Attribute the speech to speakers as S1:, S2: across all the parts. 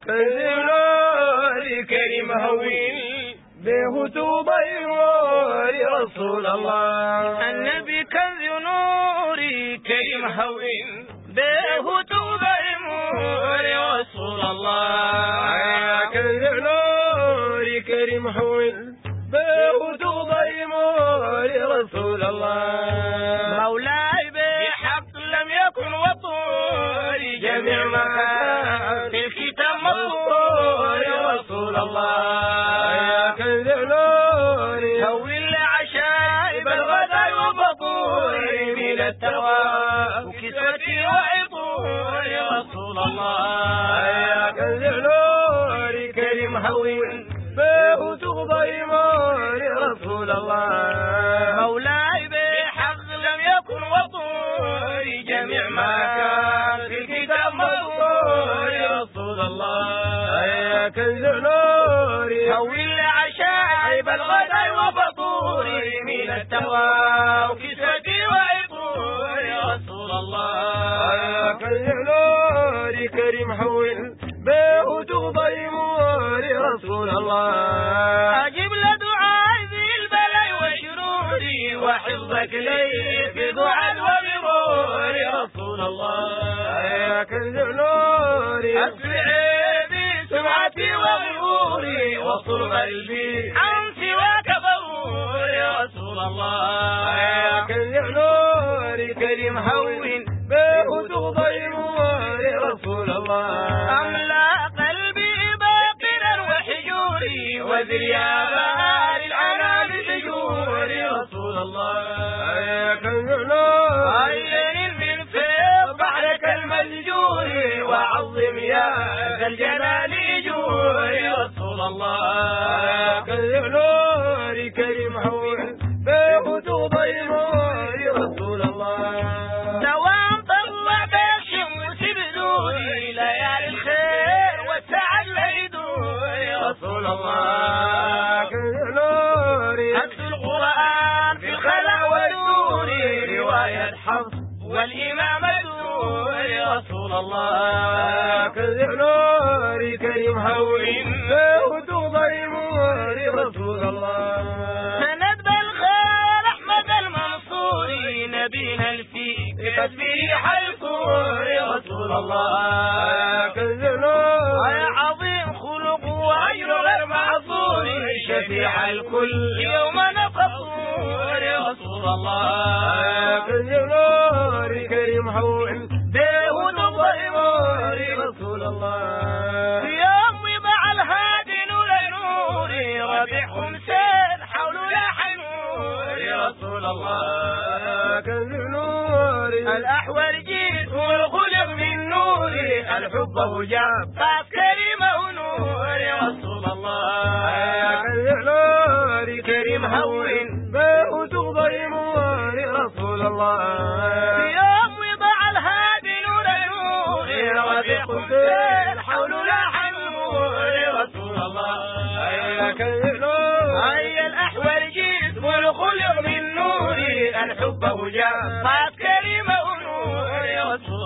S1: كنز نوري كريم هوين به تضيمور رسول الله.
S2: النبي كنز نوري كريم هوين به تضيمور رسول الله.
S1: كنز نوري كريم هوين به تضيمور رسول الله.
S2: مولاي بحق لم يكن وطوري جميع ما في الكتاب مطور رسول الله.
S1: كنز نوري
S2: هون العشائب الغداء وفطوري من التواب وكسوتي وعطور رسول الله.
S1: كنز نوري كريم هوين به تضيمور رسول الله.
S2: مولاي بحق لم يكن وطوري جميع ما كان في الكتاب مطور رسول الله.
S1: كنز نوري
S2: هون العشائب الغداء وفطوري من التواب وكسوتي وعطور رسول الله.
S1: كنز نوري كريم هوين به تضيمور رسول الله.
S2: أجب لدعاء ذي البلاء وشروري وحفظك لي في دعاء وبرور رسول الله.
S1: كنز نوري
S2: أسرع بسمعتي وغروري وصل قلبي عن سواك ضرور رسول الله.
S1: كنز نوري كريم هوين به تضيمور رسول الله.
S2: أملأ قلبي باقرا وحجوري وذريابها للعنام بجور رسول الله.
S1: كنز نوري
S2: عين من فيض بحرك المسجور وعظم يا ذا الجلال جور رسول الله.
S1: كنز نوري كريم هوين به تضيمور رسول الله.
S2: دوام طلع بالشمس بدوري ليالي الخير والسعد ليدور رسول الله.
S1: كنز نوري
S2: حفظ القرآن في الخلا والدوري رواية حفظ والإمامة دور رسول الله.
S1: كنز نوري كريم هوين به تضيمور رسول الله.
S2: سند بالخير أحمد المنصوري نبينا الفيك بتسبيح الكور رسول الله.
S1: كنز نوري
S2: عظيم خلق وأجر غير معصور شفيع الكل يوم نقصور رسول الله.
S1: كنز نوري كريم هوين
S2: به تضيمور
S1: رسول الله.
S2: يوم مع الهادي نور نوري ربيع خمسين حول لاح نور رسول الله.
S1: كنز نوري
S2: الأحول جيت والخلق من نوري الحب هو جاب طاف كريمة ونور رسول الله.
S1: كنز نوري
S2: كريم هوين
S1: به تضيمور رسول الله.
S2: يوم وضع الهادي نور نوري ربيع خمسين حول لاح نور رسول الله.
S1: كنز نوري
S2: هيا الأحول جيت والخلق من نوري الحب هو جاب طاف كريمة ونور رسول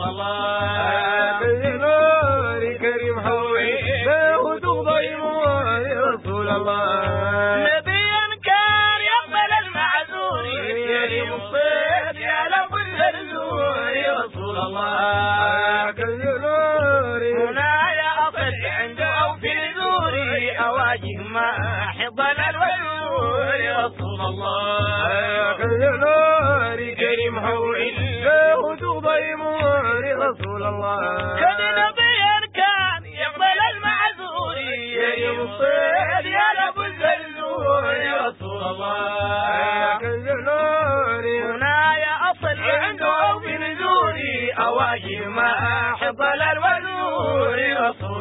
S2: الله.
S1: كنز نوري كريم هوين به تضيمور رسول الله.
S2: نبيا كان يقبل المعذور يريم الصيد يا لظل الزور رسول الله.
S1: كنز نوري
S2: هنا يا أصل عنده أو في زوري أواجه ما حضن الوزور رسول الله.
S1: كنز نوري كريم هوين به تضيمور رسول الله.
S2: كان نبيا كان يقبل المعذور يريم الصيد يا لظل الزور رسول الله.
S1: كنز نوري
S2: هنا يا أصل عنده أو في نزوري أواجه ما حضل الوزور رسول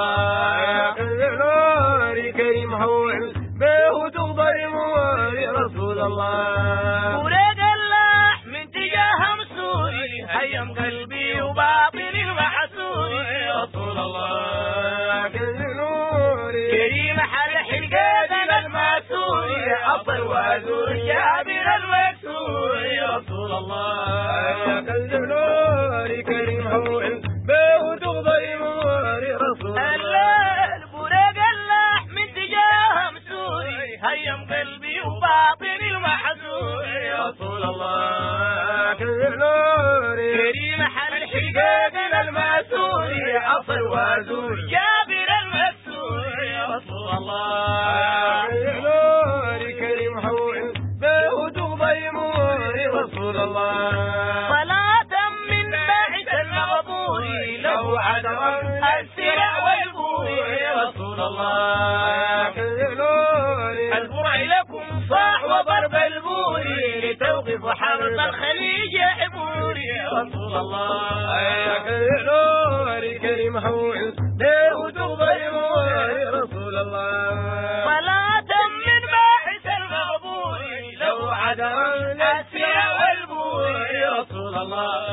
S2: الله.
S1: كنز نوري كريم هوين به تضيمور رسول الله.
S2: وريق اللح من تجاه مسوري هيم قلبي وباطن المحسوري رسول الله.
S1: كنز نوري
S2: كريم حلح القادم الماسوري أصل وازور جابر المكسوري رسول الله.
S1: كنز نوري كريم هوين به تضيمور رسول الله.
S2: وزور جابر المكسور يا رسول الله.
S1: نوري كريم حول به تضيمور يا رسول الله.
S2: صلاة من باعث المغفور له عذرا السرع والبور يا رسول الله. البرع لكم صاح وضرب البور لتوقف حرب الخليج عبور يا رسول الله.
S1: نوري كريم حول به تضيمور يا رسول الله.
S2: صلاة من باعث المغفور له عذرا السرع والبور يا رسول الله.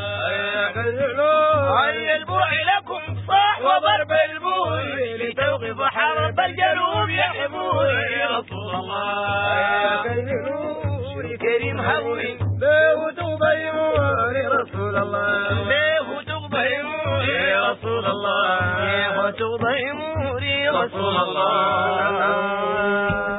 S2: أي البرع لكم صاح وضرب البور لتوقف حرب الجنوب يا حبور يا رسول الله.
S1: نوري كريم حول به تضيمور يا رسول الله.
S2: ليه تضيمور يا رسول الله. ليه تضيمور يا رسول الله.